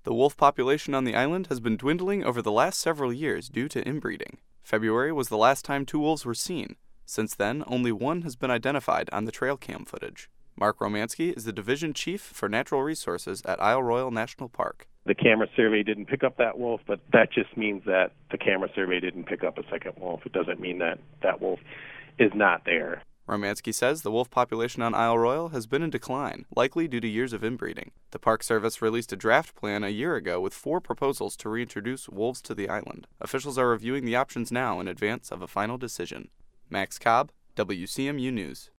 The wolf population on the island has been dwindling over the last several years due to inbreeding. February was the last time 2 wolves were seen. Since then, only 1 has been identified on the trail cam footage. Mark Romansky is the Division Chief for Natural Resources at Isle Royale National Park. The camera survey didn't pick up that wolf, but that just means that the camera survey didn't pick up a second wolf. It doesn't mean that that wolf is not there. Romansky says the wolf population on Isle Royale has been in decline, likely due to years of inbreeding. The Park Service released a draft plan a year ago with 4 proposals to reintroduce wolves to the island. Officials are reviewing the options now in advance of a final decision. Max Cobb, WCMU News.